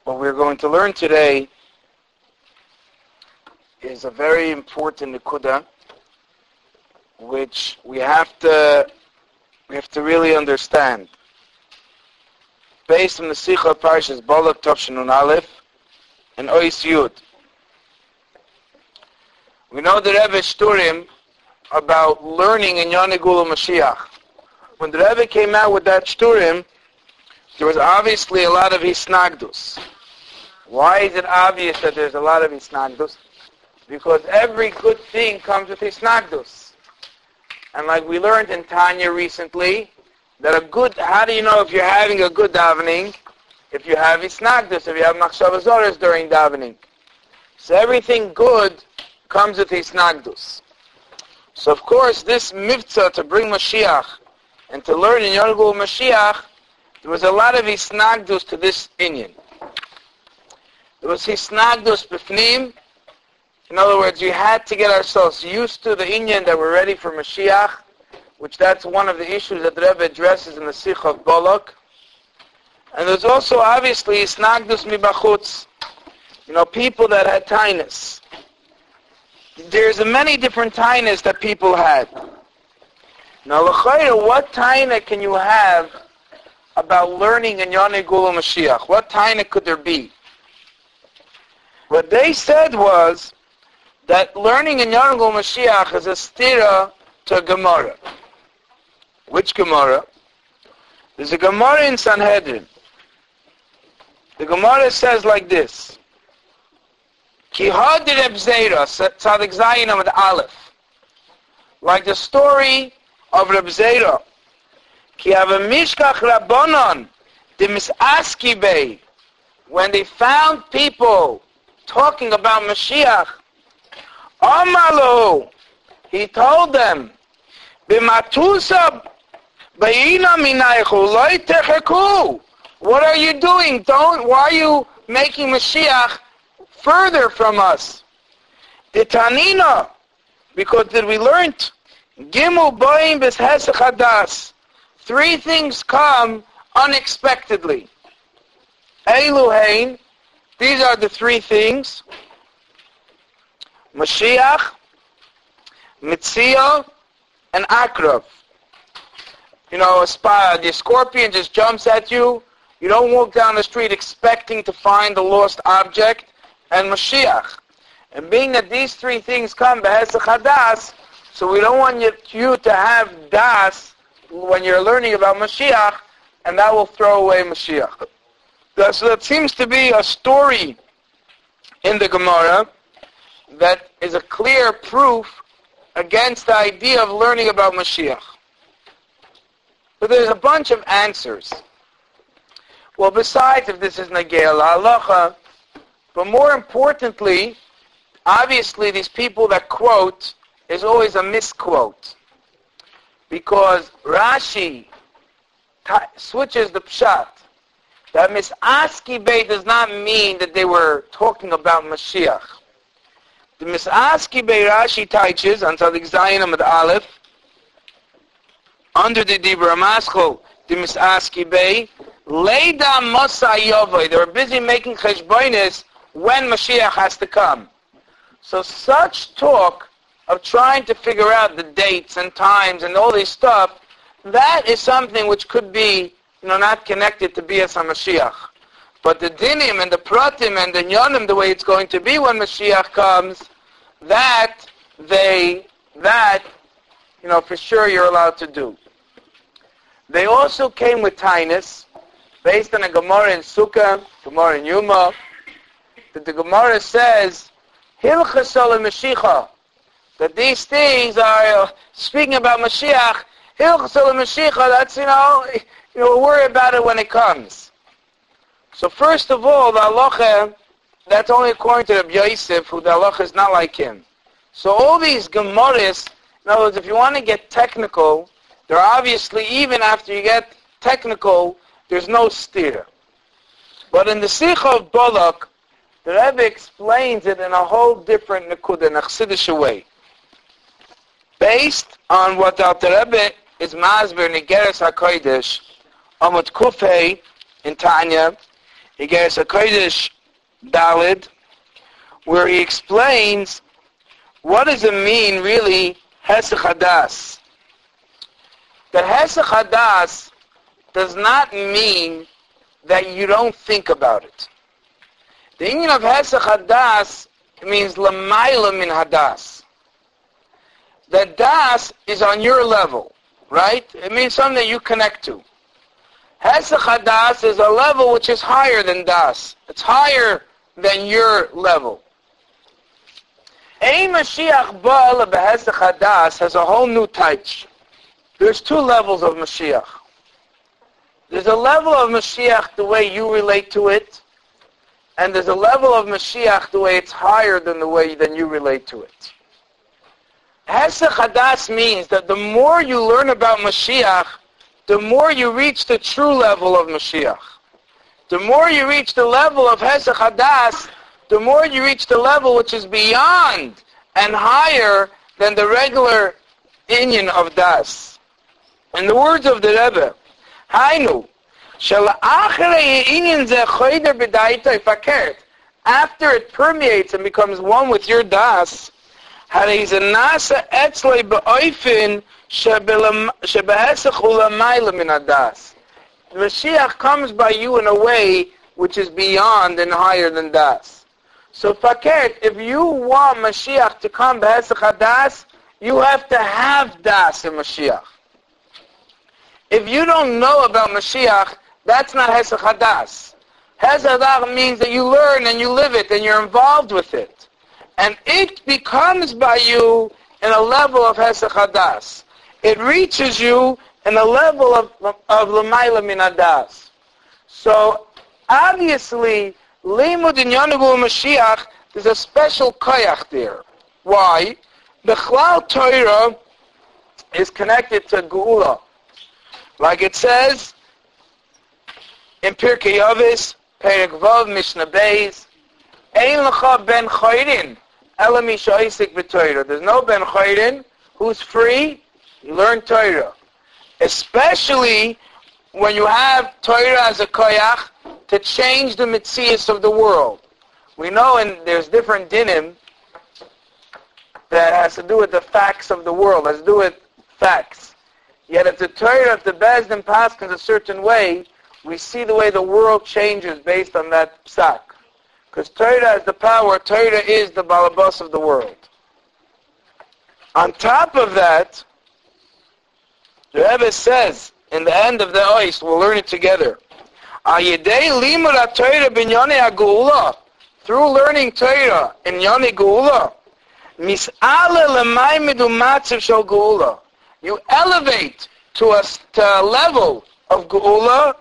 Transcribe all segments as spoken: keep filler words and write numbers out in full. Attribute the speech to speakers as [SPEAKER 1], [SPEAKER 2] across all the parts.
[SPEAKER 1] What we're going to learn today is a very important nekuda, which we have to we have to really understand. Based on the Sikha of Parshas Balak Tov Nun Aleph and Ois Yud. We know the Rebbe Shturim about learning in Yonah Gula Mashiach. When the Rebbe came out with that Shturim, there was obviously a lot of Hisnagdus. Why is it obvious that there's a lot of Hisnagdus? Because every good thing comes with Hisnagdus. And like we learned in Tanya recently, that a good, how do you know if you're having a good davening? If you have Hisnagdus, if you have Machshava Zoros during davening. So everything good comes with Hisnagdus. So of course this mitzvah to bring Mashiach and to learn in Yonah Gula Mashiach, there was a lot of Hisnagdus to this inyan. There was Hisnagdus b'fnim. In other words, we had to get ourselves used to the inyan that we're ready for Mashiach, which that's one of the issues that the Rebbe addresses in the Sikha of Balak. And there's also obviously Hisnagdus mibachutz. You know, people that had tainus. There's many different tainas that people had. Now, l'chayra, what taina can you have about learning in Yonah Gula Mashiach? What taina could there be? What they said was that learning in Yonah Gula Mashiach is a stira to a Gemara. Which Gemara? There's a Gemara in Sanhedrin. The Gemara says like this. Ki had Reb Zera, Tzadik Zayin Amud Aleph. Like the story of Reb Zera. Ki have a Mishkach Rabbanon, the Misaski Bey. When they found people talking about Mashiach, Amalu, he told them, B'matusa Bayina Minaychu Loi Techeku. What are you doing? Don't. Why are you making Mashiach further from us? The Tanina, because did we learned Gimel Boim B'Hesach Hadas. Three things come unexpectedly. Eluhain, these are the three things. Mashiach, Mitzia, and Akrav. You know, a spy, the scorpion just jumps at you. You don't walk down the street expecting to find the lost object. And Mashiach. And being that these three things come, B'Hesach Hadas, so we don't want you, you to have Das when you're learning about Mashiach, and that will throw away Mashiach. So that seems to be a story in the Gemara that is a clear proof against the idea of learning about Mashiach. But there's a bunch of answers. Well, besides if this is Nagea Halacha, but more importantly, obviously these people that quote is always a misquote. Because Rashi t- switches the pshat. That Misaski Bey does not mean that they were talking about Mashiach. The Misaski Bey Rashi teaches on Tzadik Zayin Amud Aleph, under the Dibra Maschol, the Misaski Bey, Leida Mosa Yovoi, they were busy making cheshbonis when Mashiach has to come. So such talk of trying to figure out the dates and times and all this stuff, that is something which could be, you know, not connected to Bias HaMashiach. But the dinim and the pratim and the nyonim, the way it's going to be when Mashiach comes, that they, that, you know, for sure you're allowed to do. They also came with tainus, based on a Gemara in Sukkah, Gemara in Yuma, that the Gemara says, Hilchasol Mashiach, that these things are uh, speaking about Mashiach. Hilchasol Mashiach, that's, you know, you know, we'll worry about it when it comes. So first of all, the halacha, that's only according to Rabbi Yosef, who the halacha is not like him. So all these Gemaras, in other words, if you want to get technical, they're obviously, even after you get technical, there's no stira. But in the Sikha of Balak, the Rebbe explains it in a whole different nekuda, in a Chassidish way. Based on what the Alter Rebbe is masber in Igeres HaKodesh, Amud Kufay in Tanya, Igeres HaKodesh Daled, where he explains what does it mean really, Hesach Hadas. That Hesach Hadas does not mean that you don't think about it. The meaning of Hesach Hadas means Lamayla min Hadas. That Das is on your level, right? It means something that you connect to. Hesach Hadas is a level which is higher than Das. It's higher than your level. Ein Mashiach Ba'al B'Hesach Hadas has a whole new type. There's two levels of Mashiach. There's a level of Mashiach the way you relate to it, and there's a level of Mashiach the way it's higher than the way than you relate to it. Hesach Hadas means that the more you learn about Mashiach, the more you reach the true level of Mashiach. The more you reach the level of Hesach Hadas, the more you reach the level which is beyond and higher than the regular inyan of Das. In the words of the Rebbe, Hainu, after it permeates and becomes one with your Das, Mashiach comes by you in a way which is beyond and higher than Das. So fakert, if you want Mashiach to come b'hesach hadas, you have to have Das in Mashiach. If you don't know about Mashiach, that's not Hesach Hadas. Hesach Hadas means that you learn and you live it and you're involved with it. And it becomes by you in a level of Hesach Hadas. It reaches you in a level of of L'mayla min Hadas. So obviously, Limud in Yonagul Mashiach, there's a special koyach there. Why? The Chlal Torah is connected to Geula. Like it says in Pirkei Avos, Perek Vav, Mishnah Beis, Ein lecha ben chayrin, ela mi she'osek b'Torah. There's no ben chayrin who's free. You learn Torah. Especially when you have Torah as a koyach to change the mitzias of the world. We know and there's different dinim that has to do with the facts of the world, has to do with facts. Yet if the Torah, if the Bezdin paskins a certain way, we see the way the world changes based on that psak. Because Torah has the power, Torah is the balabas of the world. On top of that, the Rebbe says, in the end of the Ois, we'll learn it together, through learning Torah in Yoni Geula, you elevate to a, to a level of Geula,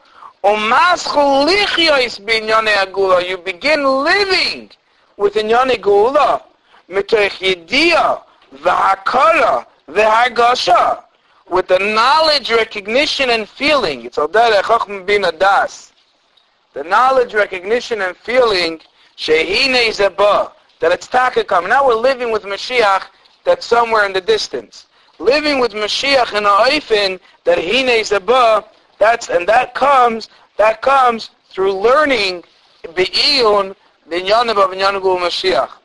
[SPEAKER 1] you begin living within Yoni Geula, with the knowledge, recognition, and feeling. It's the knowledge, recognition, and feeling that it's taka come. Now we're living with Mashiach that's somewhere in the distance. Living with Mashiach in a oifen that hine zeba, that's and that comes that comes through learning be'iyun the Yanav of Yanagul Mashiach.